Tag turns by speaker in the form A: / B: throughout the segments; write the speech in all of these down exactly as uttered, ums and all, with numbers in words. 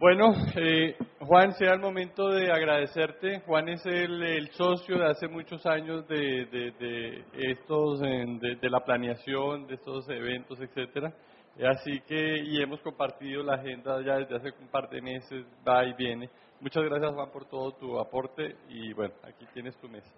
A: Bueno, eh, Juan, sea el momento de agradecerte. Juan es el, el socio de hace muchos años de, de, de estos, en, de, de la planeación, de estos eventos, etcétera. Así que, y hemos compartido la agenda ya desde hace un par de meses, va y viene. Muchas gracias, Juan, por todo tu aporte y bueno, aquí tienes tu mesa.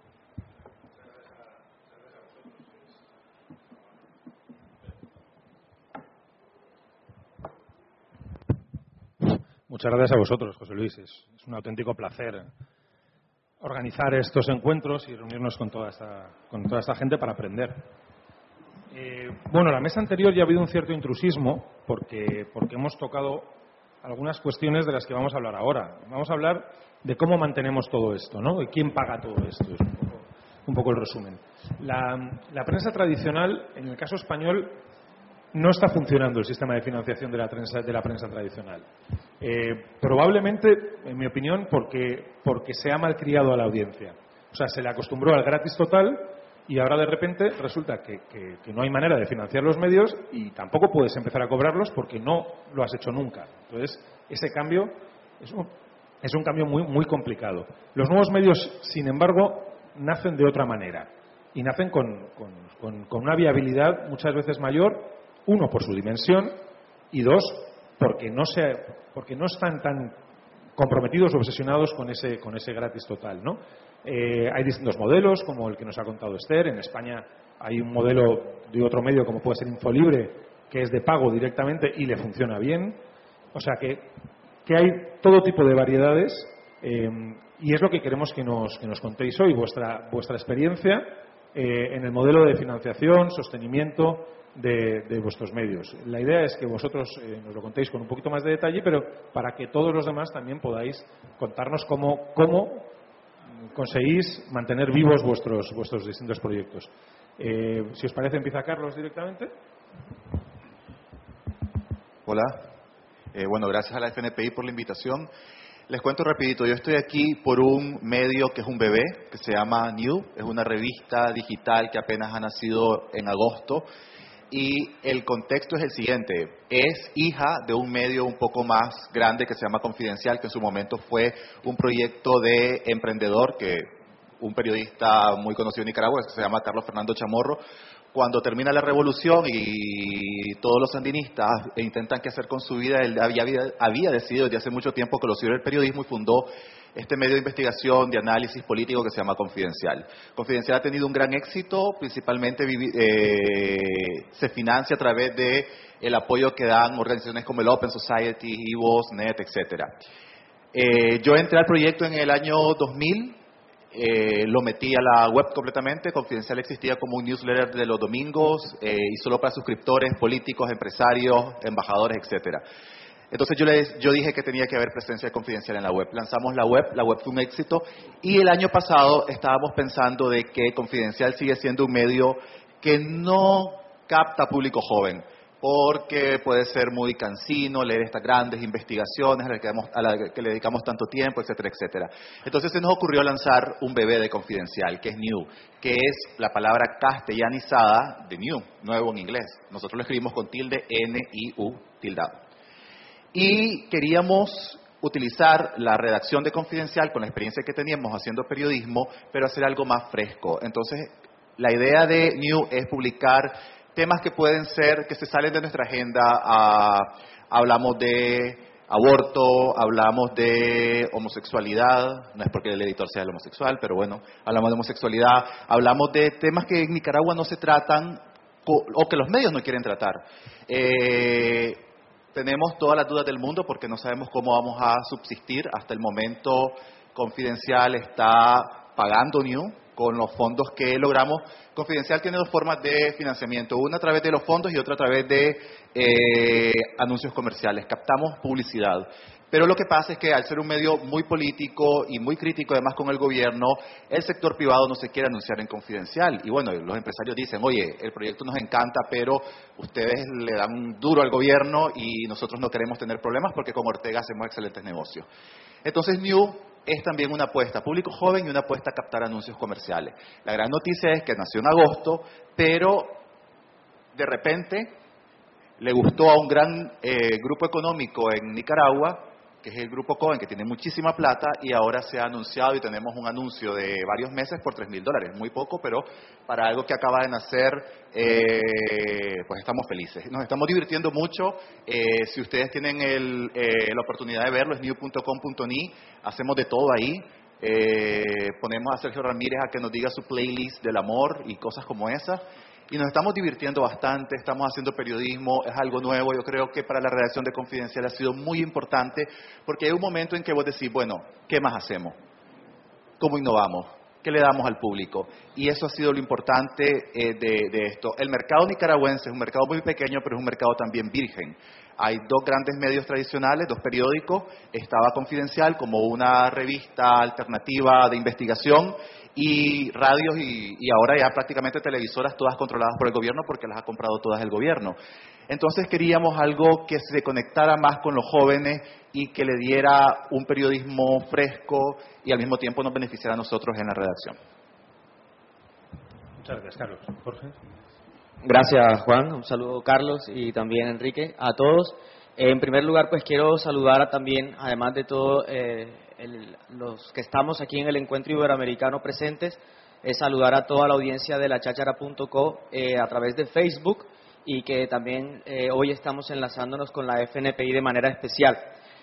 B: Muchas gracias a vosotros, José Luis. Es, es un auténtico placer organizar estos encuentros y reunirnos con toda esta, con toda esta gente para aprender. Eh, bueno, la mesa anterior ya ha habido un cierto intrusismo porque, porque hemos tocado algunas cuestiones de las que vamos a hablar ahora. Vamos a hablar de cómo mantenemos todo esto, ¿no? De quién paga todo esto. Es un poco, un poco el resumen. La, la prensa tradicional, en el caso español, no está funcionando el sistema de financiación de la prensa, de la prensa tradicional. Eh, probablemente, en mi opinión, porque, porque se ha malcriado a la audiencia. O sea, se le acostumbró al gratis total y ahora de repente resulta que, que, que no hay manera de financiar los medios y tampoco puedes empezar a cobrarlos porque no lo has hecho nunca. Entonces, ese cambio es un, es un cambio muy, muy complicado. Los nuevos medios, sin embargo, nacen de otra manera y nacen con, con, con, con una viabilidad muchas veces mayor. Uno, por su dimensión, y dos, porque no, se, porque no están tan comprometidos o obsesionados con ese, con ese gratis total, ¿no? Eh, hay distintos modelos, como el que nos ha contado Esther. En España hay un modelo de otro medio, como puede ser Infolibre, que es de pago directamente y le funciona bien. O sea que, que hay todo tipo de variedades eh, y es lo que queremos que nos, que nos contéis hoy, vuestra, vuestra experiencia eh, en el modelo de financiación, sostenimiento De, de vuestros medios. La idea es que vosotros eh, nos lo contéis con un poquito más de detalle, pero para que todos los demás también podáis contarnos cómo, cómo conseguís mantener vivos vuestros, vuestros distintos proyectos. Eh, si os parece, empieza Carlos directamente.
C: Hola. Eh, bueno, gracias a la F N P I por la invitación. Les cuento rapidito, yo estoy aquí por un medio que es un bebé, que se llama New. Es una revista digital que apenas ha nacido en agosto. Y el contexto es el siguiente, es hija de un medio un poco más grande que se llama Confidencial, que en su momento fue un proyecto de emprendedor, que un periodista muy conocido en Nicaragua, que se llama Carlos Fernando Chamorro. Cuando termina la revolución y todos los sandinistas intentan qué hacer con su vida, él había, había decidido desde hace mucho tiempo que lo siguió el periodismo y fundó este medio de investigación, de análisis político que se llama Confidencial. Confidencial ha tenido un gran éxito, principalmente eh, se financia a través de el apoyo que dan organizaciones como el Open Society, I V O S, Net, etcétera. Eh, yo entré al proyecto en el año dos mil, eh, lo metí a la web completamente. Confidencial existía como un newsletter de los domingos eh, y solo para suscriptores, políticos, empresarios, embajadores, etcétera. Entonces yo, les, yo dije que tenía que haber presencia Confidencial en la web. Lanzamos la web, la web fue un éxito y el año pasado estábamos pensando de que Confidencial sigue siendo un medio que no capta público joven, porque puede ser muy cansino leer estas grandes investigaciones a las que, damos, a las que le dedicamos tanto tiempo, etcétera, etcétera. Entonces se nos ocurrió lanzar un bebé de Confidencial, que es New, que es la palabra castellanizada de New, nuevo en inglés. Nosotros lo escribimos con tilde, N I U, tildado. Y queríamos utilizar la redacción de Confidencial con la experiencia que teníamos haciendo periodismo, pero hacer algo más fresco. Entonces, la idea de New es publicar temas que pueden ser, que se salen de nuestra agenda. A, hablamos de aborto, hablamos de homosexualidad, no es porque el editor sea el homosexual, pero bueno, hablamos de homosexualidad, hablamos de temas que en Nicaragua no se tratan o que los medios no quieren tratar. Eh, Tenemos todas las dudas del mundo porque no sabemos cómo vamos a subsistir. Hasta el momento Confidencial está pagando New con los fondos que logramos. Confidencial tiene dos formas de financiamiento, una a través de los fondos y otra a través de eh, anuncios comerciales. Captamos publicidad. Pero lo que pasa es que al ser un medio muy político y muy crítico además con el gobierno, el sector privado no se quiere anunciar en Confidencial. Y bueno, los empresarios dicen, oye, el proyecto nos encanta, pero ustedes le dan duro al gobierno y nosotros no queremos tener problemas porque con Ortega hacemos excelentes negocios. Entonces New es también una apuesta público joven y una apuesta a captar anuncios comerciales. La gran noticia es que nació en agosto, pero de repente le gustó a un gran eh, grupo económico en Nicaragua que es el grupo Cohen, que tiene muchísima plata y ahora se ha anunciado y tenemos un anuncio de varios meses por tres mil dólares. Muy poco, pero para algo que acaba de nacer, eh, pues estamos felices. Nos estamos divirtiendo mucho. Eh, si ustedes tienen el, eh, la oportunidad de verlo, es new punto com punto ni. Hacemos de todo ahí. Eh, ponemos a Sergio Ramírez a que nos diga su playlist del amor y cosas como esas. Y nos estamos divirtiendo bastante, estamos haciendo periodismo, es algo nuevo. Yo creo que para la redacción de Confidencial ha sido muy importante, porque hay un momento en que vos decís, bueno, ¿qué más hacemos? ¿Cómo innovamos? ¿Qué le damos al público? Y eso ha sido lo importante eh, de, de esto. El mercado nicaragüense es un mercado muy pequeño, pero es un mercado también virgen. Hay dos grandes medios tradicionales, dos periódicos. Estaba Confidencial como una revista alternativa de investigación, y radios y, y ahora ya prácticamente televisoras, todas controladas por el gobierno, porque las ha comprado todas el gobierno. Entonces queríamos algo que se conectara más con los jóvenes y que le diera un periodismo fresco y al mismo tiempo nos beneficiara a nosotros en la redacción.
B: Muchas gracias, Carlos. Jorge.
D: Gracias, Juan. Un saludo, Carlos, y también Enrique, a todos. Eh, en primer lugar, pues quiero saludar a también, además de todo, eh, el, los que estamos aquí en el Encuentro Iberoamericano presentes, eh, saludar a toda la audiencia de la cháchara punto co eh, a través de Facebook, y que también eh, hoy estamos enlazándonos con la F N P I de manera especial.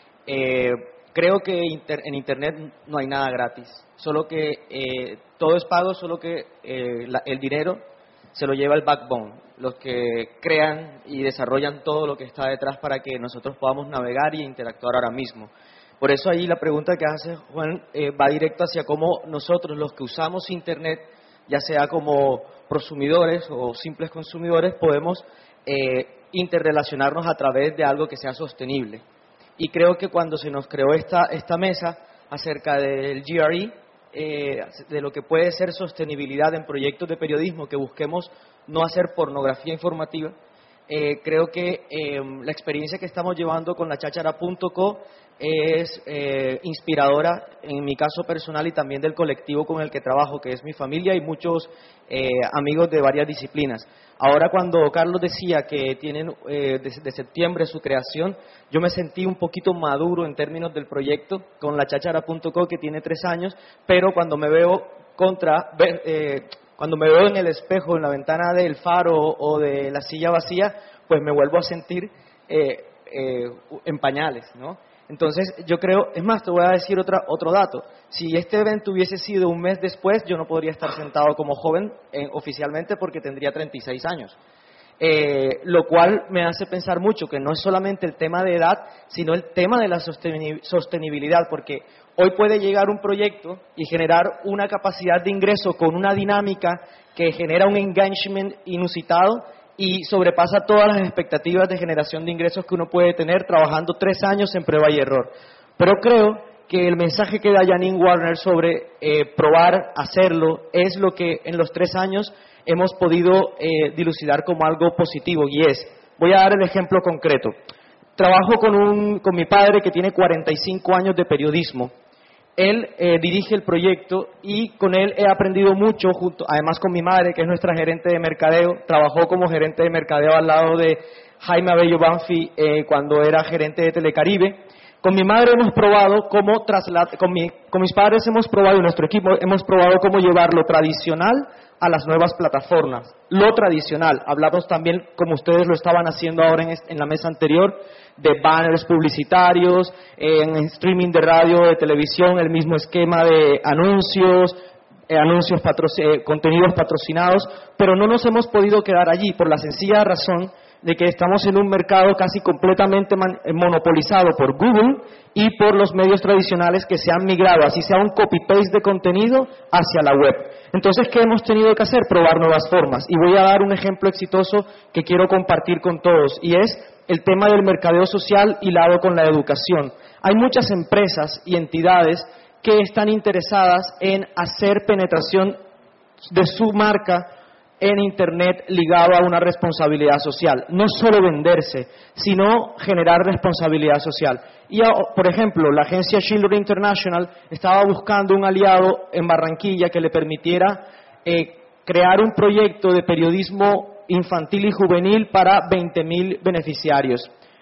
D: Eh, creo que inter, en Internet no hay nada gratis, solo que eh, todo es pago, solo que eh, la, el dinero se lo lleva el backbone, los que crean y desarrollan todo lo que está detrás para que nosotros podamos navegar y interactuar ahora mismo. Por eso ahí la pregunta que hace Juan eh, va directo hacia cómo nosotros, los que usamos Internet, ya sea como prosumidores o simples consumidores, podemos eh, interrelacionarnos a través de algo que sea sostenible. Y creo que cuando se nos creó esta, esta mesa acerca del G R E, eh, de lo que puede ser sostenibilidad en proyectos de periodismo, que busquemos no hacer pornografía informativa, eh, creo que eh, la experiencia que estamos llevando con la cháchara punto co es eh, inspiradora en mi caso personal y también del colectivo con el que trabajo, que es mi familia y muchos eh, amigos de varias disciplinas. Ahora, cuando Carlos decía que tienen eh, desde de septiembre su creación, yo me sentí un poquito maduro en términos del proyecto con la cháchara punto co, que tiene tres años, pero cuando me veo contra eh, cuando me veo en el espejo, en la ventana del faro o de la silla vacía, pues me vuelvo a sentir eh, eh, en pañales, ¿no? Entonces, yo creo, es más, te voy a decir otra, otro dato. Si este evento hubiese sido un mes después, yo no podría estar sentado como joven eh, oficialmente, porque tendría treinta y seis años. Eh, lo cual me hace pensar mucho que no es solamente el tema de edad, sino el tema de la sostenibilidad, porque hoy puede llegar un proyecto y generar una capacidad de ingreso con una dinámica que genera un engagement inusitado y sobrepasa todas las expectativas de generación de ingresos que uno puede tener trabajando tres años en prueba y error. Pero creo que el mensaje que da Janine Warner sobre eh, probar, hacerlo, es lo que en los tres años hemos podido eh, dilucidar como algo positivo, y es, voy a dar el ejemplo concreto. Trabajo con, un, con mi padre que tiene cuarenta y cinco años de periodismo. Él eh, dirige el proyecto y con él he aprendido mucho, junto, además con mi madre, que es nuestra gerente de mercadeo. Trabajó como gerente de mercadeo al lado de Jaime Abello Banfi eh, cuando era gerente de Telecaribe. Con mi madre hemos probado cómo trasladar, con, mi, con mis padres hemos probado, y nuestro equipo hemos probado cómo llevar lo tradicional a las nuevas plataformas. Lo tradicional, hablamos también, como ustedes lo estaban haciendo ahora en, en la mesa anterior, de banners publicitarios, en streaming de radio, de televisión, el mismo esquema de anuncios, eh, anuncios patroc- eh, contenidos patrocinados, pero no nos hemos podido quedar allí por la sencilla razón de que estamos en un mercado casi completamente man- monopolizado por Google y por los medios tradicionales que se han migrado, así sea un copy-paste de contenido, hacia la web. Entonces, ¿qué hemos tenido que hacer? Probar nuevas formas. Y voy a dar un ejemplo exitoso que quiero compartir con todos, y es el tema del mercadeo social hilado con la educación. Hay muchas empresas y entidades que están interesadas en hacer penetración de su marca en Internet ligado a una responsabilidad social. No solo venderse, sino generar responsabilidad social. Y, por ejemplo, la agencia Children International estaba buscando un aliado en Barranquilla que le permitiera eh, crear un proyecto de periodismo infantil y juvenil para veinte mil beneficiarios.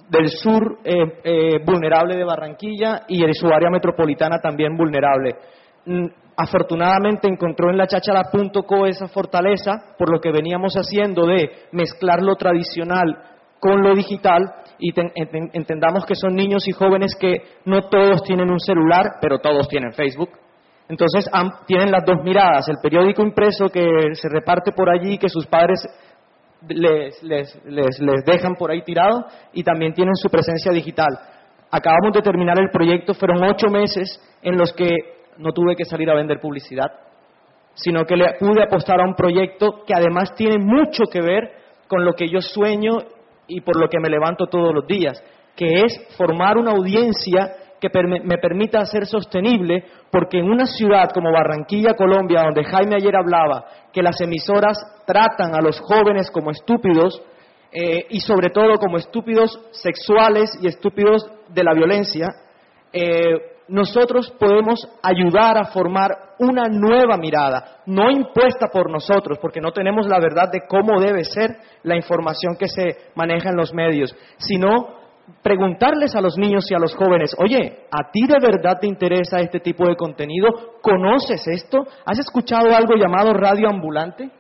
D: del sur eh, eh, vulnerable de Barranquilla y en su área metropolitana también vulnerable. Mm, afortunadamente encontró en la cháchara punto co esa fortaleza, por lo que veníamos haciendo de mezclar lo tradicional con lo digital, y ten, ent, entendamos que son niños y jóvenes que no todos tienen un celular, pero todos tienen Facebook. Entonces han, tienen las dos miradas, el periódico impreso que se reparte por allí, que sus padres les, les, les, les dejan por ahí tirado, y también tienen su presencia digital. Acabamos de terminar el proyecto, fueron ocho meses en los que no tuve que salir a vender publicidad, sino que le pude apostar a un proyecto que además tiene mucho que ver con lo que yo sueño y por lo que me levanto todos los días, que es formar una audiencia que me permita ser sostenible, porque en una ciudad como Barranquilla, Colombia, donde Jaime ayer hablaba que las emisoras tratan a los jóvenes como estúpidos, eh, y sobre todo como estúpidos sexuales y estúpidos de la violencia, eh, nosotros podemos ayudar a formar una nueva mirada, no impuesta por nosotros, porque no tenemos la verdad de cómo debe ser la información que se maneja en los medios, sino preguntarles a los niños y a los jóvenes: oye, ¿a ti de verdad te interesa este tipo de contenido? ¿Conoces esto? ¿Has escuchado algo llamado radio ambulante?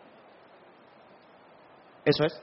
D: Eso es.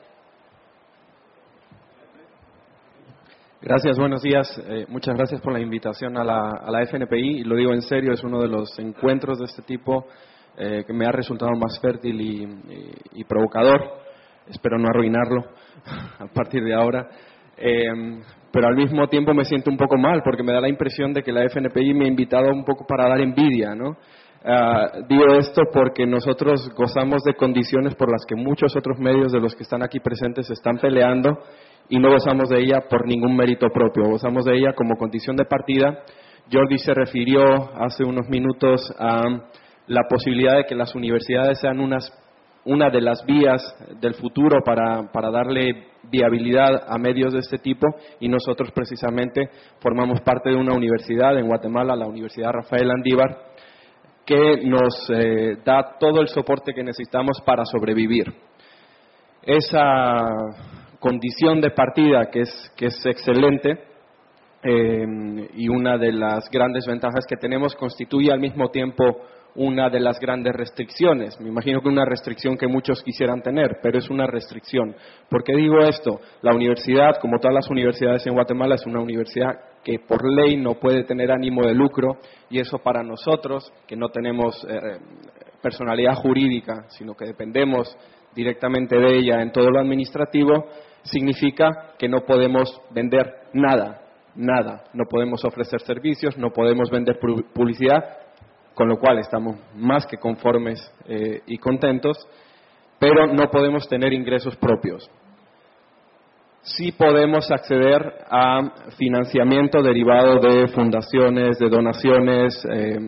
E: Gracias, buenos días. Eh, muchas gracias por la invitación a la, a la F N P I. Y lo digo en serio, es uno de los encuentros de este tipo eh, que me ha resultado más fértil y, y, y provocador. Espero no arruinarlo a partir de ahora. Eh, pero al mismo tiempo me siento un poco mal, porque me da la impresión de que la F N P I me ha invitado un poco para dar envidia, ¿no? Uh, digo esto porque nosotros gozamos de condiciones por las que muchos otros medios de los que están aquí presentes están peleando, y no gozamos de ella por ningún mérito propio, gozamos de ella como condición de partida. Jordi se refirió hace unos minutos a la posibilidad de que las universidades sean unas, una de las vías del futuro para, para darle viabilidad a medios de este tipo, y nosotros precisamente formamos parte de una universidad en Guatemala, la Universidad Rafael Andívar, que nos eh, da todo el soporte que necesitamos para sobrevivir. Esa condición de partida, que es, que es excelente, eh, y una de las grandes ventajas que tenemos, constituye al mismo tiempo una de las grandes restricciones. Me imagino que una restricción que muchos quisieran tener, pero es una restricción. ¿Por qué digo esto? La universidad, como todas las universidades en Guatemala, es una universidad que por ley no puede tener ánimo de lucro, y eso para nosotros, que no tenemos eh, personalidad jurídica, sino que dependemos directamente de ella en todo lo administrativo, significa que no podemos vender nada, nada. No podemos ofrecer servicios, no podemos vender publicidad, con lo cual estamos más que conformes eh, y contentos, pero no podemos tener ingresos propios. Sí podemos acceder a financiamiento derivado de fundaciones, de donaciones, eh,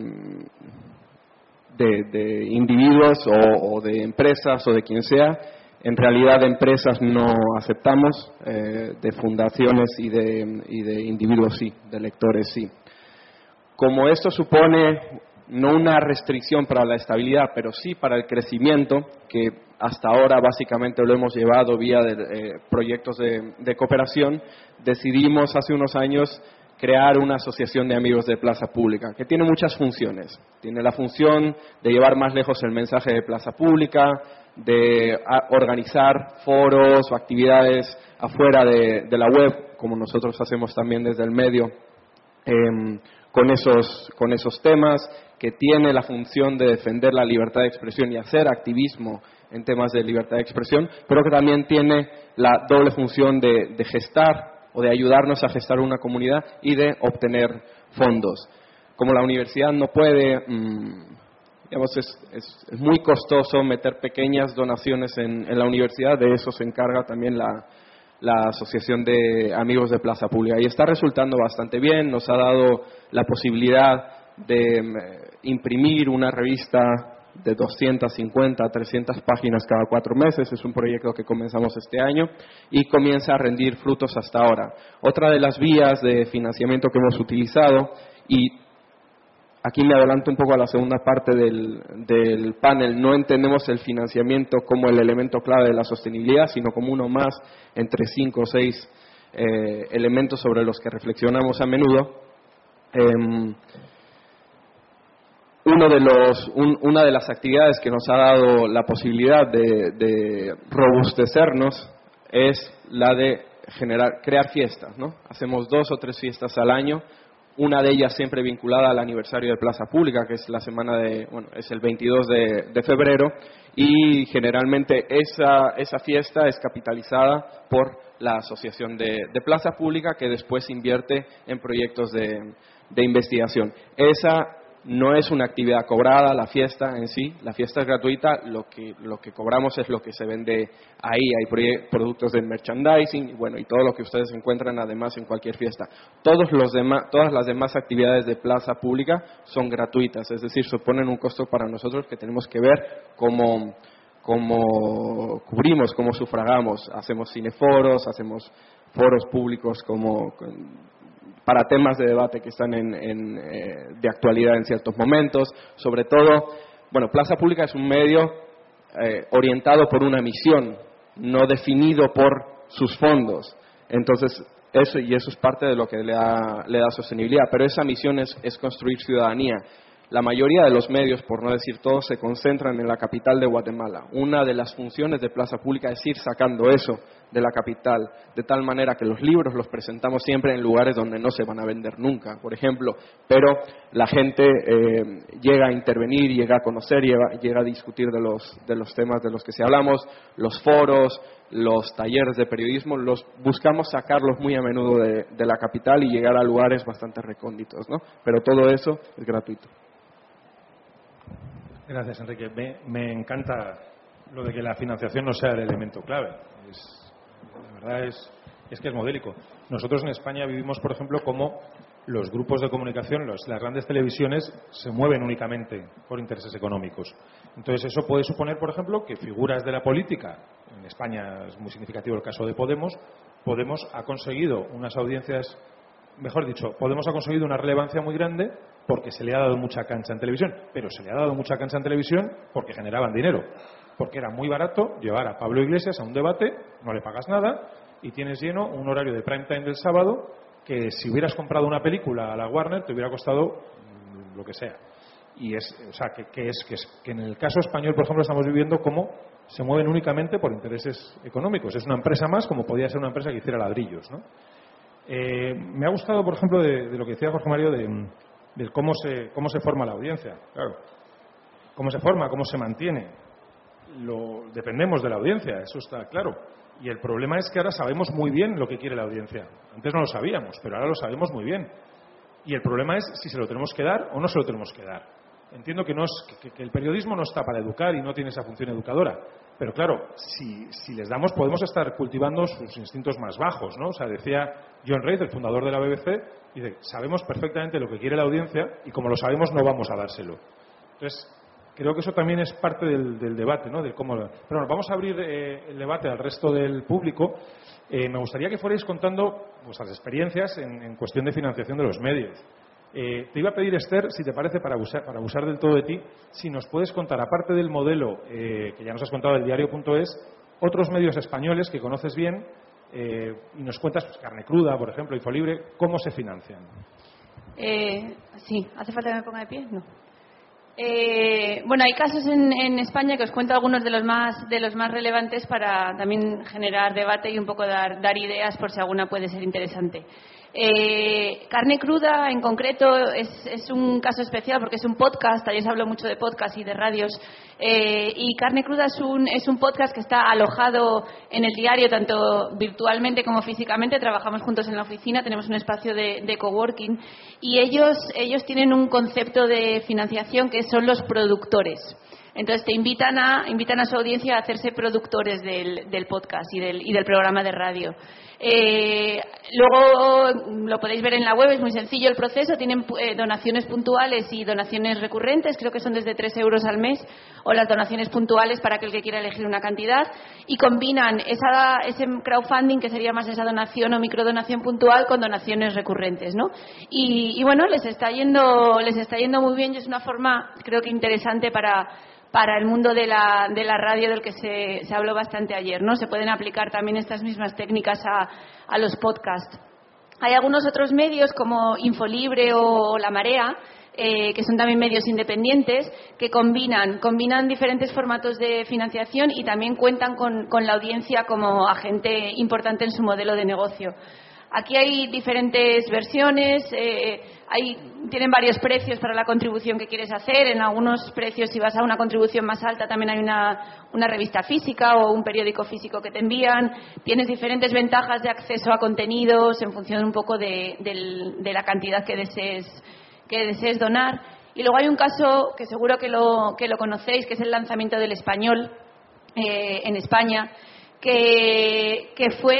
E: de, de individuos o, o de empresas o de quien sea. En realidad de empresas no aceptamos, eh, de fundaciones y de, y de individuos sí, de lectores sí. Como esto supone no una restricción para la estabilidad, pero sí para el crecimiento, que hasta ahora básicamente lo hemos llevado vía de, eh, proyectos de, de cooperación, decidimos hace unos años crear una asociación de amigos de Plaza Pública, que tiene muchas funciones. Tiene la función de llevar más lejos el mensaje de Plaza Pública, de organizar foros o actividades afuera de, de la web, como nosotros hacemos también desde el medio, eh, con esos, con esos temas, que tiene la función de defender la libertad de expresión y hacer activismo en temas de libertad de expresión, pero que también tiene la doble función de, de gestar o de ayudarnos a gestar una comunidad y de obtener fondos. Como la universidad no puede, mmm, digamos, es, es, es muy costoso meter pequeñas donaciones en, en la universidad, de eso se encarga también la, la Asociación de Amigos de Plaza Pública, y está resultando bastante bien. Nos ha dado la posibilidad de eh, imprimir una revista de doscientas cincuenta a trescientas páginas cada cuatro meses. Es un proyecto que comenzamos este año y comienza a rendir frutos hasta ahora. Otra de las vías de financiamiento que hemos utilizado, y aquí me adelanto un poco a la segunda parte del, del panel, no entendemos el financiamiento como el elemento clave de la sostenibilidad, sino como uno más entre cinco o seis eh, elementos sobre los que reflexionamos a menudo. Eh, uno de los, un, una de las actividades que nos ha dado la posibilidad de, de robustecernos es la de generar, crear fiestas, ¿no? Hacemos dos o tres fiestas al año, una de ellas siempre vinculada al aniversario de Plaza Pública, que es la semana de, bueno, es el veintidós de, de febrero, y generalmente esa, esa fiesta es capitalizada por la Asociación de, de Plaza Pública, que después invierte en proyectos de, de investigación. Esa no es una actividad cobrada, la fiesta en sí, la fiesta es gratuita, lo que, lo que cobramos es lo que se vende ahí, hay productos de merchandising, y bueno, y todo lo que ustedes encuentran además en cualquier fiesta. Todos los demás, todas las demás actividades de plaza pública son gratuitas, es decir, suponen un costo para nosotros que tenemos que ver cómo, cómo cubrimos, cómo sufragamos. Hacemos cineforos, hacemos foros públicos como para temas de debate que están en, en, eh, de actualidad en ciertos momentos. Sobre todo, bueno, Plaza Pública es un medio eh, orientado por una misión, no definido por sus fondos. Entonces, eso y eso es parte de lo que le da, le da sostenibilidad. Pero esa misión es, es construir ciudadanía. La mayoría de los medios, por no decir todos, se concentran en la capital de Guatemala. Una de las funciones de Plaza Pública es ir sacando eso de la capital, de tal manera que los libros los presentamos siempre en lugares donde no se van a vender nunca, por ejemplo, pero la gente eh, llega a intervenir, llega a conocer, llega, llega a discutir de los, de los temas de los que se hablamos, los foros, los talleres de periodismo, los buscamos sacarlos muy a menudo de, de la capital y llegar a lugares bastante recónditos, ¿no? Pero todo eso es gratuito.
B: Gracias, Enrique. Me, me encanta lo de que la financiación no sea el elemento clave. Es, la verdad es, es que es modélico. Nosotros en España vivimos, por ejemplo, como los grupos de comunicación, los, las grandes televisiones, se mueven únicamente por intereses económicos. Entonces, eso puede suponer, por ejemplo, que figuras de la política, en España es muy significativo el caso de Podemos, Podemos ha conseguido unas audiencias, mejor dicho, Podemos ha conseguido una relevancia muy grande porque se le ha dado mucha cancha en televisión, pero se le ha dado mucha cancha en televisión porque generaban dinero, porque era muy barato llevar a Pablo Iglesias a un debate, no le pagas nada y tienes lleno un horario de prime time del sábado que si hubieras comprado una película a la Warner te hubiera costado lo que sea. Y es, o sea, que, que es que, es que en el caso español, por ejemplo, estamos viviendo cómo se mueven únicamente por intereses económicos. Es una empresa más como podía ser una empresa que hiciera ladrillos, ¿no? Eh, me ha gustado, por ejemplo, de, de lo que decía Jorge Mario de de cómo se, cómo se forma la audiencia. Claro, cómo se forma, cómo se mantiene. Lo, dependemos de la audiencia, eso está claro. Y el problema es que ahora sabemos muy bien lo que quiere la audiencia. Antes no lo sabíamos, pero ahora lo sabemos muy bien. Y el problema es si se lo tenemos que dar o no se lo tenemos que dar. Entiendo que, no es, que, que el periodismo no está para educar y no tiene esa función educadora. Pero claro, si, si les damos, podemos estar cultivando sus instintos más bajos, ¿no? O sea, decía John Reid, el fundador de la B B C, dice, sabemos perfectamente lo que quiere la audiencia y como lo sabemos no vamos a dárselo. Entonces, creo que eso también es parte del, del debate, ¿no? De cómo, pero bueno, vamos a abrir eh, el debate al resto del público. Eh, me gustaría que fuerais contando vuestras experiencias en, en cuestión de financiación de los medios. Eh, te iba a pedir, Esther, si te parece, para abusar, para abusar del todo de ti, si nos puedes contar, aparte del modelo eh, que ya nos has contado del diario punto es, otros medios españoles que conoces bien eh, y nos cuentas, pues, Carne Cruda, por ejemplo, Infolibre, cómo se financian.
F: Eh, sí, ¿hace falta que me ponga de pie? No. Eh, bueno, hay casos en, en España que os cuento algunos de los más de los más relevantes para también generar debate y un poco dar, dar ideas por si alguna puede ser interesante. Eh, Carne Cruda, en concreto, es, es un caso especial porque es un podcast. Ayer se habló mucho de podcast y de radios. Eh, y Carne Cruda es un, es un podcast que está alojado en el diario, tanto virtualmente como físicamente. Trabajamos juntos en la oficina, tenemos un espacio de, de coworking. Y ellos, ellos tienen un concepto de financiación que son los productores. Entonces te invitan a, invitan a su audiencia a hacerse productores del, del podcast y del, y del programa de radio. Eh, luego lo podéis ver en la web, es muy sencillo el proceso. Tienen eh, donaciones puntuales y donaciones recurrentes, creo que son desde tres euros al mes o las donaciones puntuales para aquel que quiera elegir una cantidad, y combinan esa, ese crowdfunding, que sería más esa donación o microdonación puntual, con donaciones recurrentes, ¿no? Y, y bueno, les está yendo, les está yendo muy bien, y es una forma, creo que interesante para para el mundo de la, de la radio, del que se, se habló bastante ayer, ¿no? Se pueden aplicar también estas mismas técnicas a, a los podcasts. Hay algunos otros medios como Infolibre o La Marea, eh, que son también medios independientes, que combinan, combinan diferentes formatos de financiación y también cuentan con, con la audiencia como agente importante en su modelo de negocio. Aquí hay diferentes versiones, eh, hay, tienen varios precios para la contribución que quieres hacer. En algunos precios, si vas a una contribución más alta, también hay una, una revista física o un periódico físico que te envían. Tienes diferentes ventajas de acceso a contenidos en función un poco de, de, de la cantidad que desees, que desees donar. Y luego hay un caso que seguro que lo, que lo conocéis, que es el lanzamiento del Español eh, en España, que, que fue,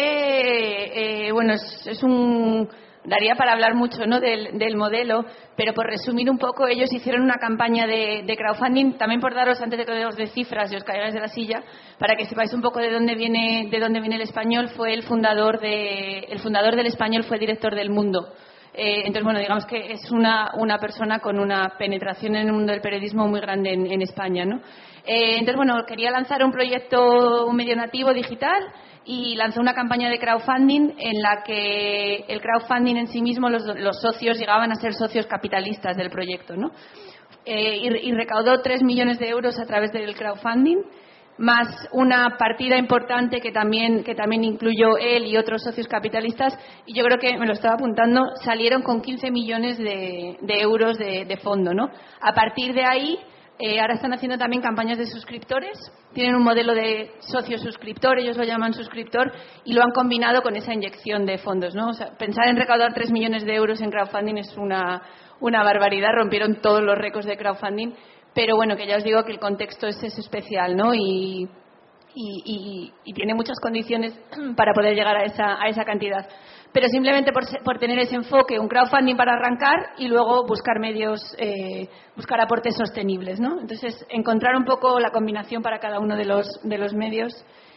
F: eh, bueno, es, es un, daría para hablar mucho, ¿no?, del, del modelo, pero por resumir un poco, ellos hicieron una campaña de, de crowdfunding, también por daros, antes de que os dé cifras y os caigáis de la silla, para que sepáis un poco de dónde viene, de dónde viene el Español. Fue el fundador de, el fundador del Español fue director del Mundo. Eh, entonces, bueno, digamos que es una, una persona con una penetración en el mundo del periodismo muy grande en, en España, ¿no? Eh, entonces, bueno, quería lanzar un proyecto, un medio nativo digital, y lanzó una campaña de crowdfunding en la que el crowdfunding en sí mismo, los, los socios llegaban a ser socios capitalistas del proyecto, ¿no? Eh, y, y recaudó tres millones de euros a través del crowdfunding, más una partida importante que también, que también incluyó él y otros socios capitalistas, y yo creo que, me lo estaba apuntando, salieron con quince millones de, de euros de, de fondo, ¿no? A partir de ahí, eh, ahora están haciendo también campañas de suscriptores, tienen un modelo de socio suscriptor, ellos lo llaman suscriptor, y lo han combinado con esa inyección de fondos, ¿no? O sea, pensar en recaudar tres millones de euros en crowdfunding es una, una barbaridad, rompieron todos los récords de crowdfunding. Pero bueno, que ya os digo que el contexto es, es especial, ¿no? Y, y, y, y tiene muchas condiciones para poder llegar a esa, a esa cantidad. Pero simplemente por, por tener ese enfoque, un crowdfunding para arrancar y luego buscar medios, eh, buscar aportes sostenibles, ¿no? Entonces, encontrar un poco la combinación para cada uno de los, de los medios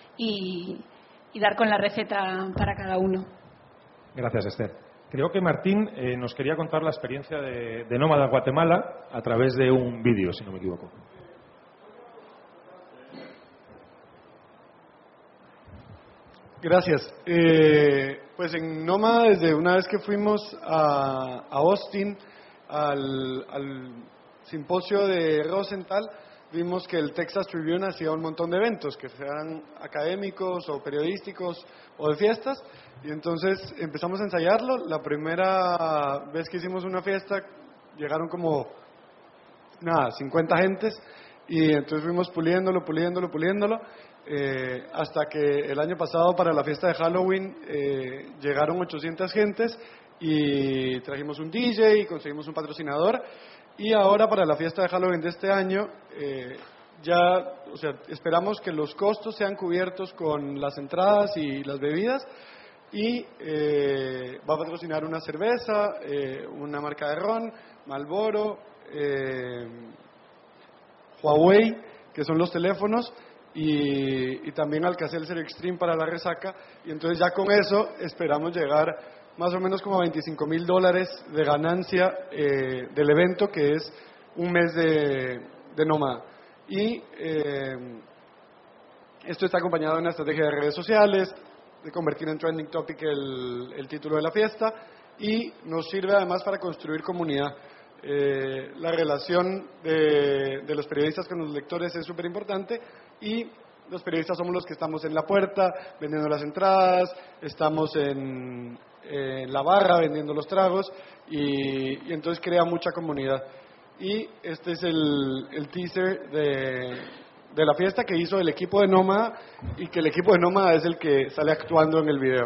F: y, y dar con la receta para cada uno.
B: Gracias, Esther. Creo que Martín eh, nos quería contar la experiencia de, de Nómada Guatemala a través de un vídeo, si no me equivoco.
G: Gracias. Eh, pues en Nómada, desde una vez que fuimos a, a Austin, al, al simposio de Rosenthal, vimos que el Texas Tribune hacía un montón de eventos, que sean académicos o periodísticos o de fiestas, y entonces empezamos a ensayarlo. La primera vez que hicimos una fiesta llegaron como, nada, cincuenta gentes, y entonces fuimos puliéndolo, puliéndolo, puliéndolo, eh, hasta que el año pasado para la fiesta de Halloween eh, llegaron ochocientas gentes y trajimos un D J y conseguimos un patrocinador. Y ahora para la fiesta de Halloween de este año, eh, ya, o sea, esperamos que los costos sean cubiertos con las entradas y las bebidas, y eh, va a patrocinar una cerveza, eh, una marca de ron, Marlboro, eh, Huawei, que son los teléfonos, y, y también Alka-Seltzer Extreme para la resaca, y entonces ya con eso esperamos llegar más o menos como a veinticinco mil dólares de ganancia eh, del evento, que es un mes de, de Nómada. Y eh, esto está acompañado de una estrategia de redes sociales, de convertir en trending topic el, el título de la fiesta, y nos sirve además para construir comunidad. Eh, la relación de, de los periodistas con los lectores es súper importante, y los periodistas somos los que estamos en la puerta vendiendo las entradas, estamos en, en la barra vendiendo los tragos, y, y entonces crea mucha comunidad. Y este es el, el teaser de, de la fiesta que hizo el equipo de Nómada, y que el equipo de Nómada es el que sale actuando en el video.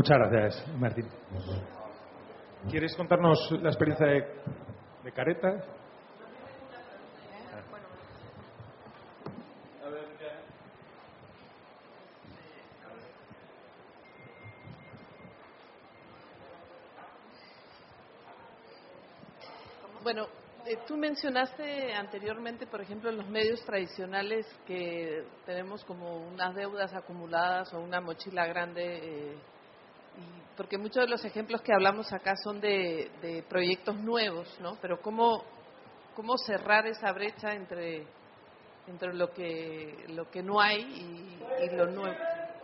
B: Muchas gracias, Martín. ¿Quieres contarnos la experiencia de, de Careta?
H: Bueno, eh, tú mencionaste anteriormente, por ejemplo, en los medios tradicionales que tenemos como unas deudas acumuladas o una mochila grande, eh, y porque muchos de los ejemplos que hablamos acá son de, de proyectos nuevos, ¿no? Pero cómo cómo cerrar esa brecha entre entre lo que lo que no hay y, y lo nuevo.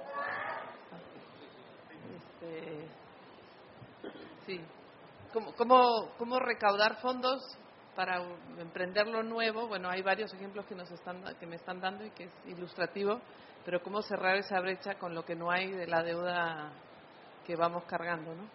H: Este, sí. ¿Cómo, cómo, ¿Cómo recaudar fondos para emprender lo nuevo? Bueno, hay varios ejemplos que nos están que me están dando y que es ilustrativo, pero cómo cerrar esa brecha con lo que no hay de la deuda que vamos cargando, ¿no?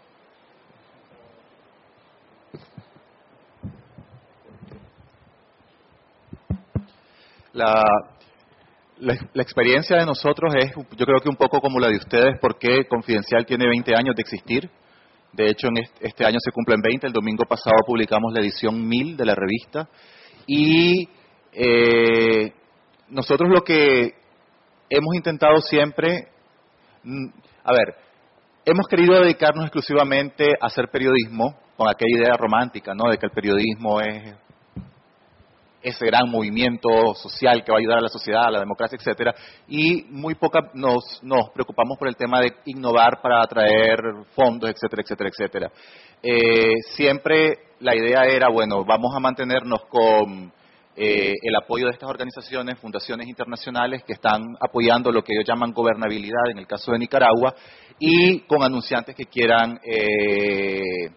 C: La, la, la experiencia de nosotros es, yo creo que un poco como la de ustedes, porque Confidencial tiene veinte años de existir. De hecho, en este, este año se cumplen veinte. El domingo pasado publicamos la edición mil de la revista. Y eh, nosotros lo que hemos intentado siempre, a ver, hemos querido dedicarnos exclusivamente a hacer periodismo, con aquella idea romántica, ¿no?, de que el periodismo es ese gran movimiento social que va a ayudar a la sociedad, a la democracia, etcétera, y muy poca nos, nos preocupamos por el tema de innovar para atraer fondos, etcétera, etcétera, etcétera. Eh, siempre la idea era, bueno, vamos a mantenernos con eh, el apoyo de estas organizaciones, fundaciones internacionales que están apoyando lo que ellos llaman gobernabilidad, en el caso de Nicaragua, y con anunciantes que quieran eh,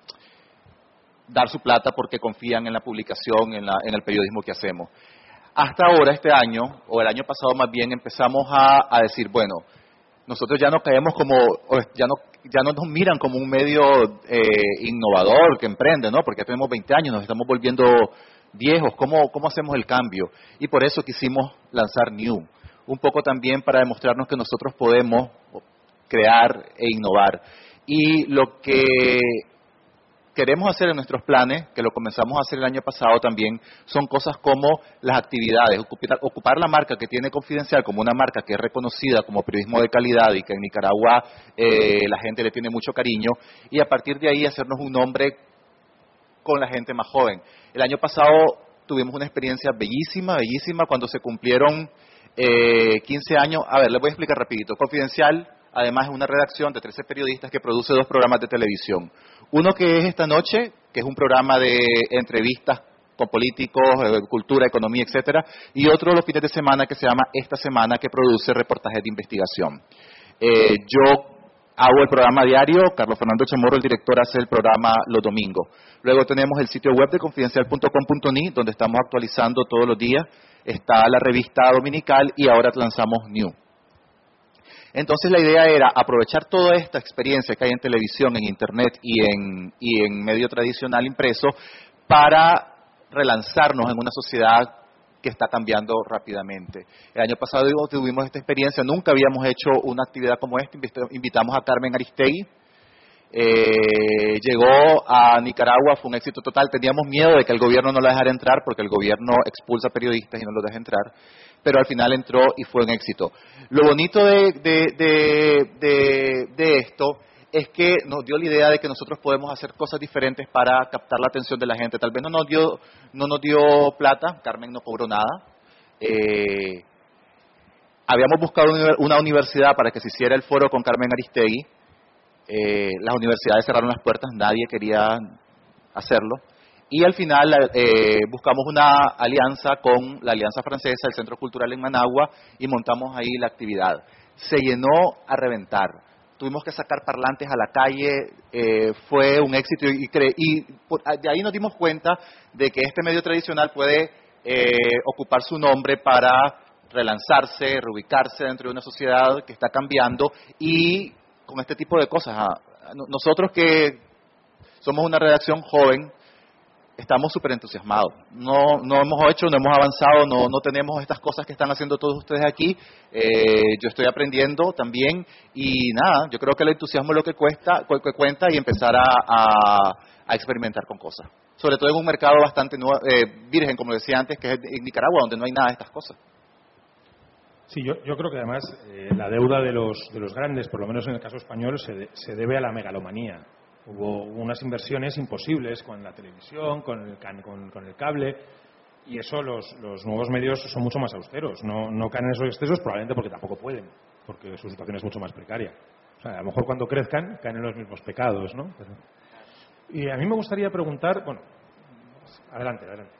C: dar su plata porque confían en la publicación, en, la, en el periodismo que hacemos. Hasta ahora, este año, o el año pasado más bien, empezamos a, a decir, bueno, nosotros ya no caemos como, ya no, ya no nos miran como un medio eh, innovador que emprende, ¿no? Porque ya tenemos veinte años, nos estamos volviendo viejos. ¿Cómo, cómo hacemos el cambio? Y por eso quisimos lanzar New. Un poco también para demostrarnos que nosotros podemos crear e innovar. Y lo que queremos hacer en nuestros planes, que lo comenzamos a hacer el año pasado también, son cosas como las actividades, ocupar, ocupar la marca que tiene Confidencial como una marca que es reconocida como periodismo de calidad y que en Nicaragua eh, la gente le tiene mucho cariño, y a partir de ahí hacernos un nombre con la gente más joven. El año pasado tuvimos una experiencia bellísima, bellísima, cuando se cumplieron eh, quince años. A ver, les voy a explicar rapidito. Confidencial, además, es una redacción de trece periodistas que produce dos programas de televisión. Uno que es Esta Noche, que es un programa de entrevistas con políticos, eh, cultura, economía, etcétera, y otro los fines de semana que se llama Esta Semana, que produce reportajes de investigación. Eh, yo hago el programa diario, Carlos Fernando Chamorro, el director, hace el programa los domingos. Luego tenemos el sitio web de confidencial punto com punto ni, donde estamos actualizando todos los días. Está la revista dominical y ahora lanzamos New. Entonces la idea era aprovechar toda esta experiencia que hay en televisión, en internet y en, y en medio tradicional impreso para relanzarnos en una sociedad que está cambiando rápidamente. El año pasado digo, tuvimos esta experiencia, nunca habíamos hecho una actividad como esta, invitamos a Carmen Aristegui, eh, llegó a Nicaragua, fue un éxito total, teníamos miedo de que el gobierno no la dejara entrar porque el gobierno expulsa periodistas y no los deja entrar, pero al final entró y fue un éxito. Lo bonito de, de, de, de, de esto es que nos dio la idea de que nosotros podemos hacer cosas diferentes para captar la atención de la gente. Tal vez no nos dio, no nos dio plata, Carmen no cobró nada. Eh, habíamos buscado una universidad para que se hiciera el foro con Carmen Aristegui. Eh, las universidades cerraron las puertas, nadie quería hacerlo. Y al final eh, buscamos una alianza con la Alianza Francesa, el Centro Cultural en Managua, y montamos ahí la actividad. Se llenó a reventar. Tuvimos que sacar parlantes a la calle, eh, fue un éxito y, cre y por, de ahí nos dimos cuenta de que este medio tradicional puede eh, ocupar su nombre para relanzarse, reubicarse dentro de una sociedad que está cambiando y con este tipo de cosas. Nosotros que somos una redacción joven, estamos súper entusiasmados. No, no hemos hecho, no hemos avanzado, no, no tenemos estas cosas que están haciendo todos ustedes aquí. Eh, yo estoy aprendiendo también y nada, yo creo que el entusiasmo es lo que cuesta, que cuenta y empezar a, a, a experimentar con cosas. Sobre todo en un mercado bastante nuevo, eh, virgen, como decía antes, que es en Nicaragua, donde no hay nada de estas cosas.
B: Sí, yo, yo creo que además eh, la deuda de los, de los grandes, por lo menos en el caso español, se, de, se debe a la megalomanía. Hubo unas inversiones imposibles con la televisión, con el, can, con, con el cable, y eso los, los nuevos medios son mucho más austeros. No, no caen en esos excesos probablemente porque tampoco pueden, porque su situación es mucho más precaria. O sea, a lo mejor cuando crezcan caen en los mismos pecados, ¿no? Pero, y a mí me gustaría preguntar, bueno, adelante, adelante.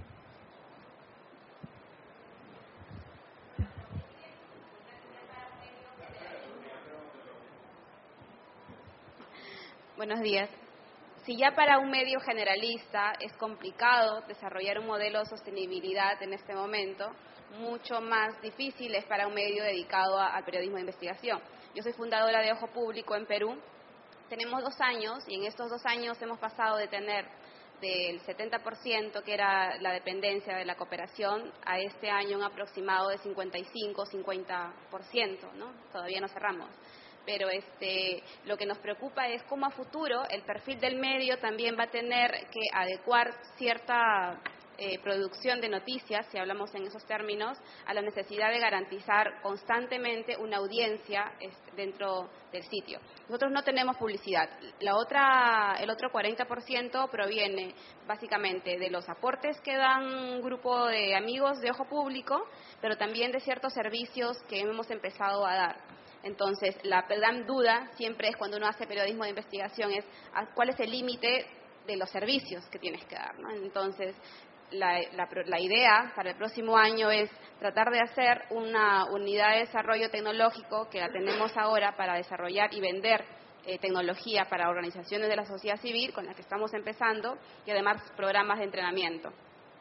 I: Buenos días. Si ya para un medio generalista es complicado desarrollar un modelo de sostenibilidad en este momento, mucho más difícil es para un medio dedicado a, al periodismo de investigación. Yo soy fundadora de Ojo Público en Perú. Tenemos dos años y en estos dos años hemos pasado de tener del setenta por ciento, que era la dependencia de la cooperación, a este año un aproximado de cincuenta y cinco, cincuenta por ciento, ¿no? Todavía no cerramos. Pero este, lo que nos preocupa es cómo a futuro el perfil del medio también va a tener que adecuar cierta eh, producción de noticias, si hablamos en esos términos, a la necesidad de garantizar constantemente una audiencia este, dentro del sitio. Nosotros no tenemos publicidad. La otra, el otro cuarenta por ciento proviene básicamente de los aportes que dan un grupo de amigos de Ojo Público, pero también de ciertos servicios que hemos empezado a dar. Entonces, la gran duda siempre es cuando uno hace periodismo de investigación es cuál es el límite de los servicios que tienes que dar, ¿no? Entonces, la, la, la idea para el próximo año es tratar de hacer una unidad de desarrollo tecnológico que la tenemos ahora para desarrollar y vender eh, tecnología para organizaciones de la sociedad civil con las que estamos empezando y además programas de entrenamiento.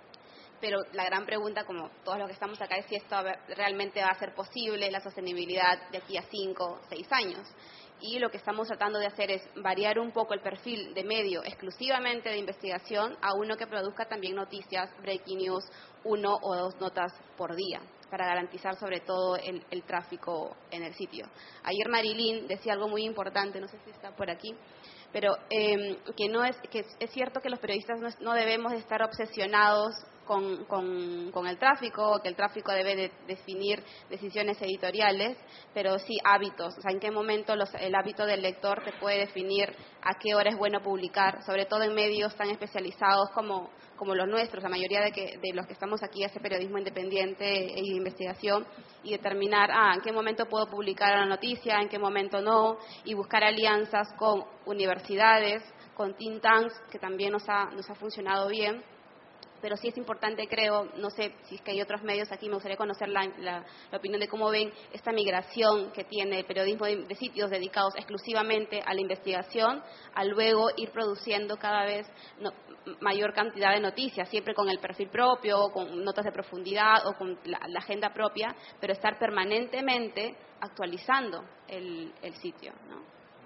I: Pero la gran pregunta, como todos los que estamos acá, es si esto realmente va a ser posible, la sostenibilidad de aquí a cinco, seis años. Y lo que estamos tratando de hacer es variar un poco el perfil de medio exclusivamente de investigación a uno que produzca también noticias, breaking news, uno o dos notas por día, para garantizar sobre todo el, el tráfico en el sitio. Ayer Marilyn decía algo muy importante, no sé si está por aquí, pero eh, que no es que es cierto que los periodistas no, no debemos estar obsesionados con, con, con el tráfico, que el tráfico debe de definir decisiones editoriales, pero sí hábitos, o sea, en qué momento los, el hábito del lector te puede definir a qué hora es bueno publicar, sobre todo en medios tan especializados como, como los nuestros. La mayoría de, que, de los que estamos aquí hace periodismo independiente e investigación, y determinar ah, en qué momento puedo publicar una noticia, en qué momento no, y buscar alianzas con universidades, con think tanks, que también nos ha, nos ha funcionado bien. Pero sí es importante, creo, no sé si es que hay otros medios aquí, me gustaría conocer la, la, la opinión de cómo ven esta migración que tiene el periodismo de, de sitios dedicados exclusivamente a la investigación, a luego ir produciendo cada vez no, mayor cantidad de noticias, siempre con el perfil propio, con notas de profundidad o con la, la agenda propia, pero estar permanentemente actualizando el, el sitio, ¿no?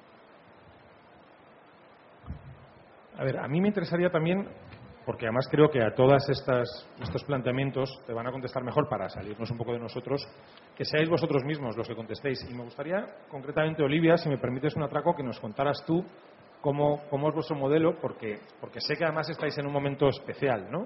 B: A ver, a mí me interesaría también, porque además creo que a todas estas estos planteamientos te van a contestar mejor para salirnos un poco de nosotros, que seáis vosotros mismos los que contestéis. Y me gustaría, concretamente, Olivia, si me permites un atraco, que nos contaras tú cómo, cómo es vuestro modelo, porque, porque sé que además estáis en un momento especial, ¿no?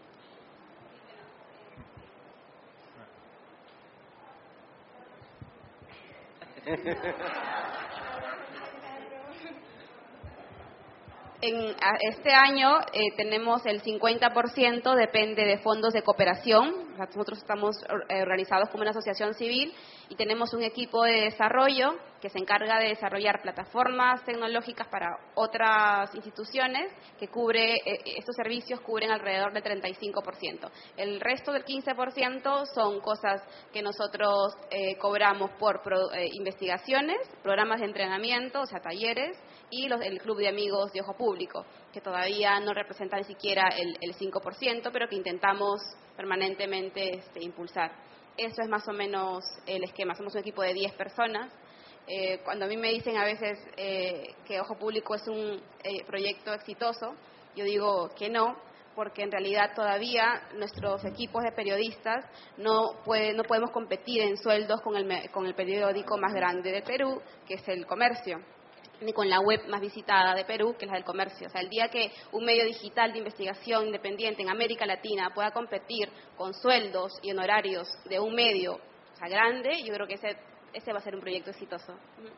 I: En este año eh, tenemos el cincuenta por ciento depende de fondos de cooperación. Nosotros estamos organizados como una asociación civil y tenemos un equipo de desarrollo que se encarga de desarrollar plataformas tecnológicas para otras instituciones que cubre, eh, estos servicios cubren alrededor del treinta y cinco por ciento. El resto del quince por ciento son cosas que nosotros eh, cobramos por pro, eh, investigaciones, programas de entrenamiento, o sea, talleres, y los, el Club de Amigos de Ojo Público, que todavía no representa ni siquiera el, el cinco por ciento, pero que intentamos permanentemente este, impulsar. Eso es más o menos el esquema. Somos un equipo de diez personas. Eh, cuando a mí me dicen a veces eh, que Ojo Público es un eh, proyecto exitoso, Yo digo que no, porque en realidad todavía nuestros equipos de periodistas no puede, no podemos competir en sueldos con el, con el periódico más grande de Perú, que es El Comercio, ni con la web más visitada de Perú, que es la del Comercio. O sea, el día que un medio digital de investigación independiente en América Latina pueda competir con sueldos y honorarios de un medio, o sea, grande, yo creo que ese, ese va a ser un proyecto exitoso.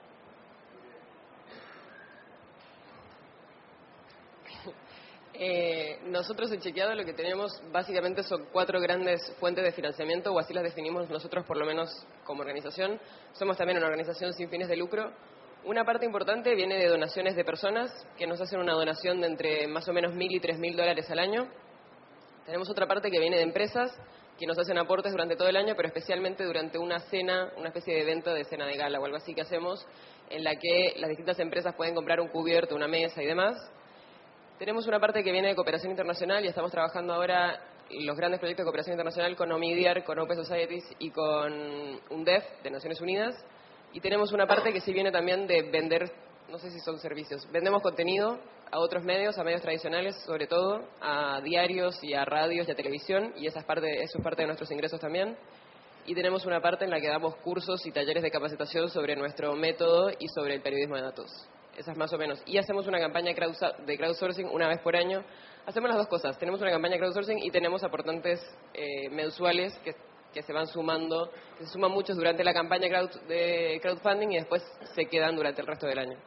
J: Eh, nosotros en Chequeado lo que tenemos básicamente son cuatro grandes fuentes de financiamiento, o así las definimos nosotros por lo menos como organización. Somos también una organización sin fines de lucro. Una parte importante viene de donaciones de personas que nos hacen una donación de entre más o menos mil y tres mil dólares al año. Tenemos otra parte que viene de empresas que nos hacen aportes durante todo el año, pero especialmente durante una cena, una especie de evento de cena de gala o algo así que hacemos, en la que las distintas empresas pueden comprar un cubierto, una mesa y demás. Tenemos una parte que viene de cooperación internacional y estamos trabajando ahora los grandes proyectos de cooperación internacional con Omidyar, con Open Societies y con UNDEF de Naciones Unidas. Y tenemos una parte que sí viene también de vender, no sé si son servicios, vendemos contenido a otros medios, a medios tradicionales sobre todo, a diarios y a radios y a televisión, y esa es parte, eso es parte de nuestros ingresos también. Y tenemos una parte en la que damos cursos y talleres de capacitación sobre nuestro método y sobre el periodismo de datos. Esas más o menos. Y hacemos una campaña de crowdsourcing una vez por año. Hacemos las dos cosas. Tenemos una campaña de crowdsourcing y tenemos aportantes eh, mensuales que, que se van sumando, que se suman muchos durante la campaña crowd, de crowdfunding y después se quedan durante el resto del año.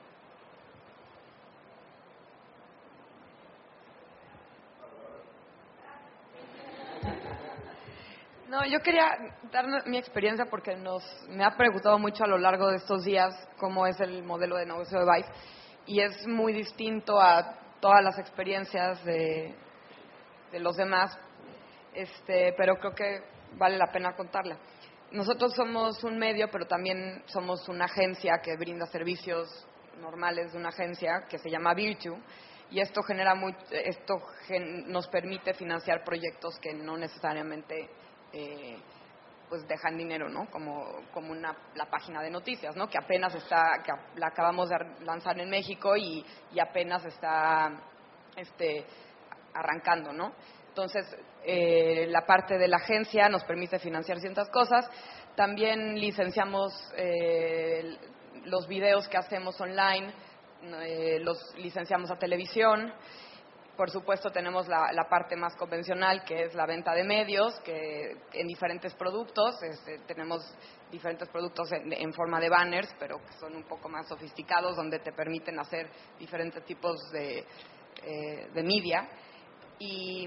K: No, yo quería dar mi experiencia porque nos me ha preguntado mucho a lo largo de estos días cómo es el modelo de negocio de Vice y es muy distinto a todas las experiencias de, de los demás, este, pero creo que vale la pena contarla. Nosotros somos un medio, pero también somos una agencia que brinda servicios normales de una agencia que se llama Virtue. Y esto genera muy, esto gen, nos permite financiar proyectos que no necesariamente eh, pues dejan dinero, ¿no? Como, como una, la página de noticias, ¿no? Que apenas está, que la acabamos de lanzar en México y, y apenas está este, arrancando, ¿no? Entonces, eh, la parte de la agencia nos permite financiar ciertas cosas. También licenciamos eh, los videos que hacemos online, eh, los licenciamos a televisión. Por supuesto, tenemos la, la parte más convencional, que es la venta de medios, que en diferentes productos. Este, tenemos diferentes productos en, en forma de banners, pero que son un poco más sofisticados, donde te permiten hacer diferentes tipos de, eh, de media. Y,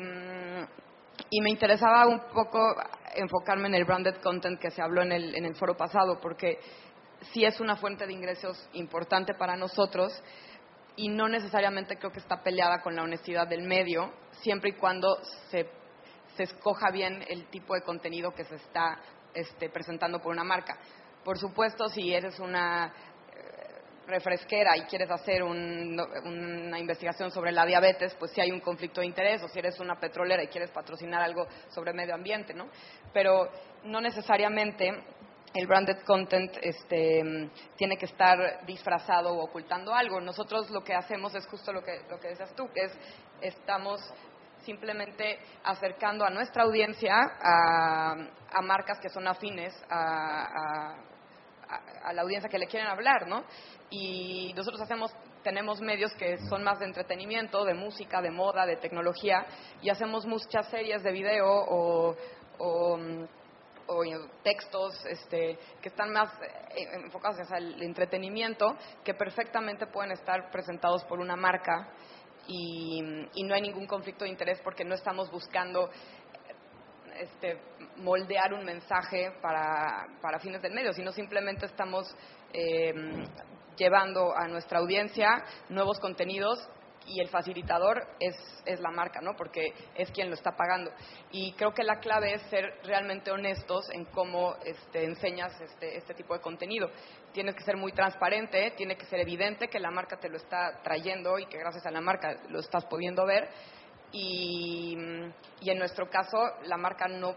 K: y me interesaba un poco enfocarme en el branded content que se habló en el, en el foro pasado, porque sí es una fuente de ingresos importante para nosotros y no necesariamente creo que está peleada con la honestidad del medio, siempre y cuando se, se escoja bien el tipo de contenido que se está este, presentando por una marca. Por supuesto, si eres una refresquera y quieres hacer un, una investigación sobre la diabetes, pues sí hay un conflicto de interés, o si eres una petrolera y quieres patrocinar algo sobre medio ambiente, ¿no? Pero no necesariamente el branded content este, tiene que estar disfrazado o ocultando algo. Nosotros lo que hacemos es justo lo que, lo que decías tú, que es estamos simplemente acercando a nuestra audiencia a, a marcas que son afines a, a, a la audiencia que le quieren hablar, ¿no? Y nosotros hacemos, tenemos medios que son más de entretenimiento, de música, de moda, de tecnología, y hacemos muchas series de video o, o, o textos este, que están más enfocados hacia el entretenimiento, que perfectamente pueden estar presentados por una marca y, y no hay ningún conflicto de interés porque no estamos buscando este, moldear un mensaje para, para fines del medio, sino simplemente estamos eh, llevando a nuestra audiencia nuevos contenidos y el facilitador es, es la marca, ¿no? Porque es quien lo está pagando. Y creo que la clave es ser realmente honestos en cómo este, enseñas este, este tipo de contenido. Tienes que ser muy transparente, tiene que ser evidente que la marca te lo está trayendo y que gracias a la marca lo estás pudiendo ver. Y, y en nuestro caso, la marca no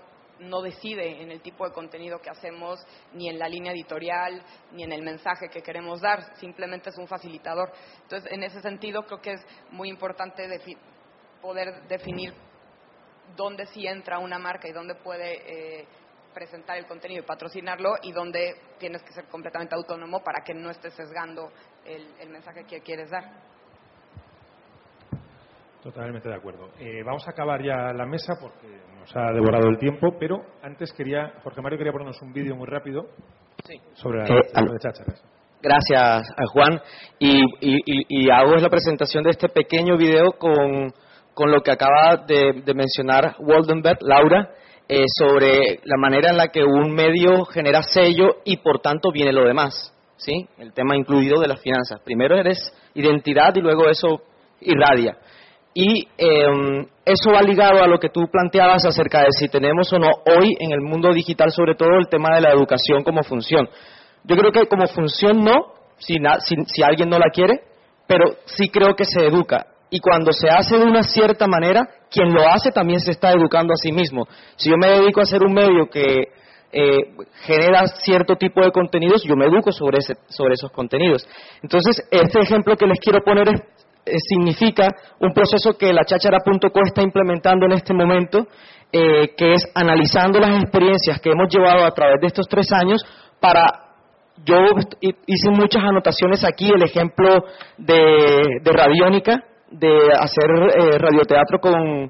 K: no decide en el tipo de contenido que hacemos, ni en la línea editorial, ni en el mensaje que queremos dar, simplemente es un facilitador. Entonces, en ese sentido, creo que es muy importante defi- poder definir dónde sí entra una marca y dónde puede eh, presentar el contenido y patrocinarlo, y dónde tienes que ser completamente autónomo para que no estés sesgando el, el mensaje que quieres dar.
B: Totalmente de acuerdo. Eh, vamos a acabar ya la mesa porque nos ha devorado el tiempo, pero antes quería, Jorge Mario quería ponernos un vídeo muy rápido
D: sí.
B: sobre la
D: eh,
B: sobre chácharas.
D: Gracias, Juan. Y, y, y, y hago la presentación de este pequeño video con, con lo que acaba de, de mencionar Waldenberg, Laura, eh, sobre la manera en la que un medio genera sello y por tanto viene lo demás, ¿sí? El tema incluido de las finanzas. Primero eres identidad y luego eso irradia. Y eh, eso va ligado a lo que tú planteabas acerca de si tenemos o no hoy en el mundo digital, sobre todo el tema de la educación como función. Yo creo que como función no, si, na, si, si alguien no la quiere, pero sí creo que se educa. Y cuando se hace de una cierta manera, quien lo hace también se está educando a sí mismo. Si yo me dedico a hacer un medio que eh, genera cierto tipo de contenidos, yo me educo sobre, ese, sobre esos contenidos. Entonces, este ejemplo que les quiero poner es Eh, significa un proceso que la cháchara punto co está implementando en este momento, eh, que es analizando las experiencias que hemos llevado a través de estos tres años para... Yo hice muchas anotaciones aquí, el ejemplo de, de Radiónica, de hacer eh, radioteatro con,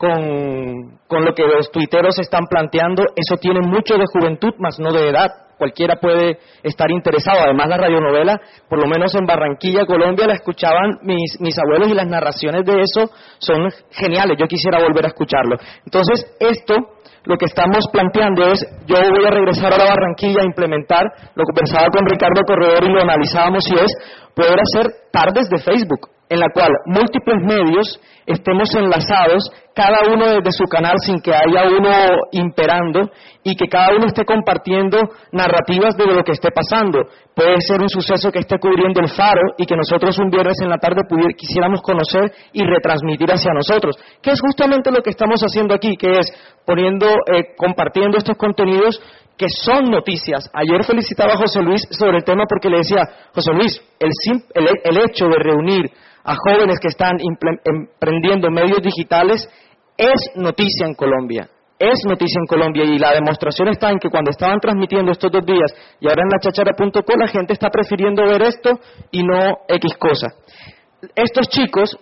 D: con, con lo que los tuiteros están planteando. Eso tiene mucho de juventud, más no de edad. Cualquiera puede estar interesado. Además, la radionovela, por lo menos en Barranquilla, Colombia, la escuchaban mis, mis abuelos, y las narraciones de eso son geniales. Yo quisiera volver a escucharlo. Entonces, esto, lo que estamos planteando es, yo voy a regresar ahora a Barranquilla a implementar, lo conversaba con Ricardo Corredor y lo analizábamos, y es poder hacer tardes de Facebook, en la cual múltiples medios estemos enlazados, cada uno desde su canal sin que haya uno imperando, y que cada uno esté compartiendo narrativas de lo que esté pasando. Puede ser un suceso que esté cubriendo el Faro y que nosotros un viernes en la tarde pudiera, quisiéramos conocer y retransmitir hacia nosotros, que es justamente lo que estamos haciendo aquí, que es poniendo, eh, compartiendo estos contenidos que son noticias. Ayer felicitaba a José Luis sobre el tema porque le decía, José Luis, el, el, el hecho de reunir a jóvenes que están emprendiendo medios digitales es noticia en Colombia, es noticia en Colombia, y la demostración está en que cuando estaban transmitiendo estos dos días y ahora en la cháchara punto co, la gente está prefiriendo ver esto y no X cosa. Estos chicos,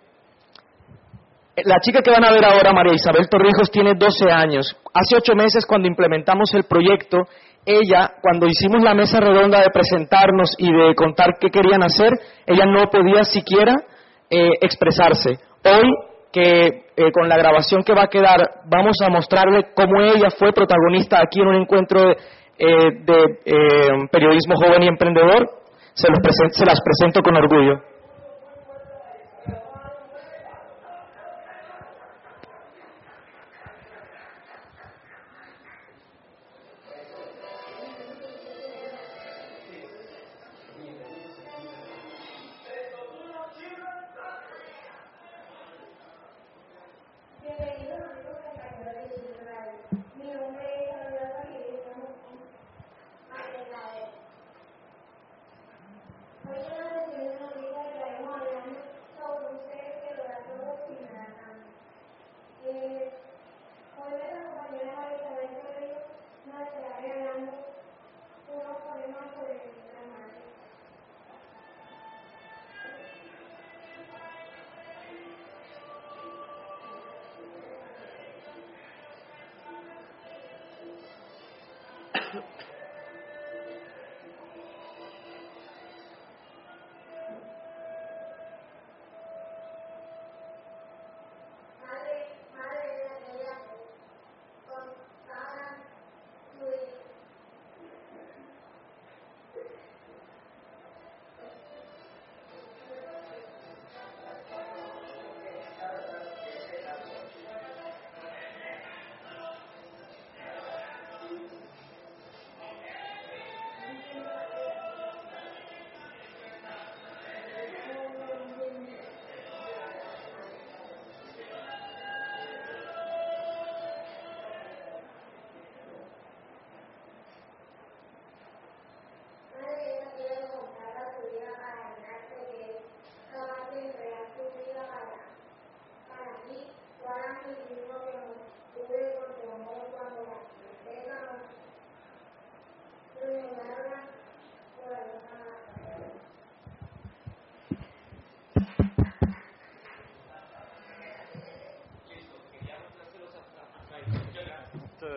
D: la chica que van a ver ahora, María Isabel Torrijos, tiene doce años. Hace ocho meses, cuando implementamos el proyecto, ella, cuando hicimos la mesa redonda de presentarnos y de contar qué querían hacer, ella no podía siquiera eh, expresarse. Hoy, que eh, con la grabación que va a quedar, vamos a mostrarle cómo ella fue protagonista aquí en un encuentro de, eh, de eh, periodismo joven y emprendedor. Se, los present, se las presento con orgullo.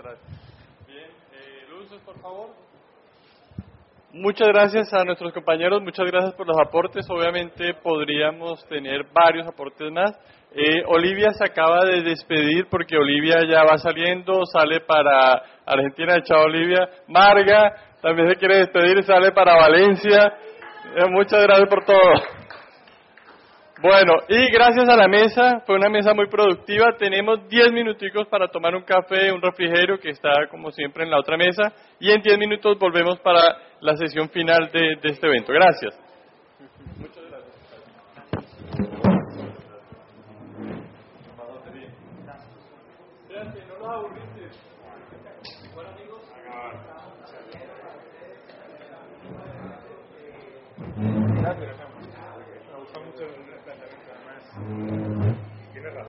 A: gracias. Bien, eh, luces, por favor. Muchas gracias a nuestros compañeros, muchas gracias por los aportes. Obviamente podríamos tener varios aportes más. Eh, Olivia se acaba de despedir porque Olivia ya va saliendo, sale para Argentina. Chao, Olivia. Marga también se quiere despedir, sale para Valencia. Eh, muchas gracias por todo. Bueno, y gracias a la mesa, fue una mesa muy productiva. Tenemos diez minuticos para tomar un café, un refrigerio que está como siempre en la otra mesa, y en diez minutos volvemos para la sesión final de, de este evento. Gracias. Muchas gracias.
B: Me gusta mucho el planteamiento, además. Tienes razón.